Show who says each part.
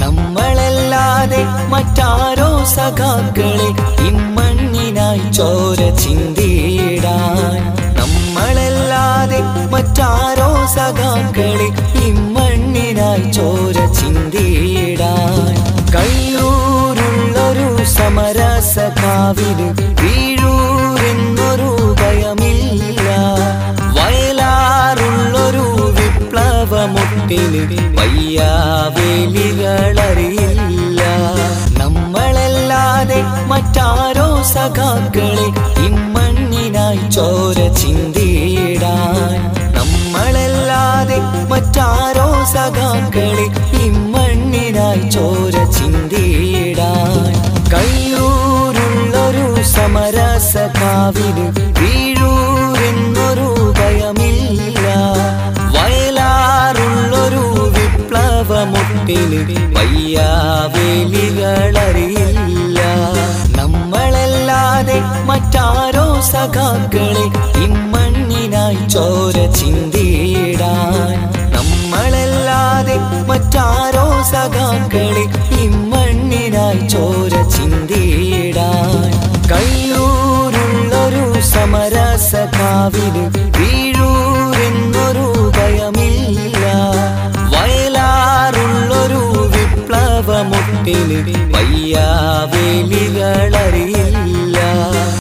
Speaker 1: നമ്മളല്ലാതെ മറ്റാരോ സഖാക്കളെ ഇമ്മണ്ണിനായി ചോര ചിന്തിയിടാൻ നമ്മളല്ലാതെ മറ്റാരോ സഖാക്കളെ ഇമ്മണ്ണിനായി ചോര ചിന്തിയിടാൻ കയ്യൂരുള്ളൊരു സമരസഖാവിന് വീഴൂരെന്നൊരു ഭയമില്ല വയലാറുള്ളൊരു വിപ്ലവമുട്ടിന് വയ്യാവേലികളറിയില്ല നമ്മളല്ലാതെ മറ്റാരോ സഖാക്കളെ ഇമ്മണ്ണിനായി ചോര ചിന്തിയിടാൻ നമ്മളല്ലാതെ മറ്റാരോ സഖാക്കളെ ഇമ്മണ്ണിനായി ചോര ചിന്തിയിടാൻ കയ്യൂരുള്ളൊരു സമരസഖാവിന് വീഴൂരെന്നൊരു ഭയമില്ല വയലാറുള്ളൊരു വിപ്ലവമുട്ടിന് വയ്യാവേലികളറിയില്ല നമ്മളല്ലാതെ മറ്റാരോ സഖാക്കളെ ഇമ്മണ്ണിനായി ചോര ചിന്തിയിടാൻ നമ്മളല്ലാതെ മറ്റാരോ സഖാക്കളെ ഇമ്മണ്ണിനായി ചോര ചിന്തിയിടാൻ കയ്യൂരുള്ളൊരു സമരസഖാവിന് വീഴൂരെന്നൊരു ഭയമില്ല വയലാറുള്ളൊരു വിപ്ലവമുട്ടിന് വയ്യാവേലികളറിയില്ല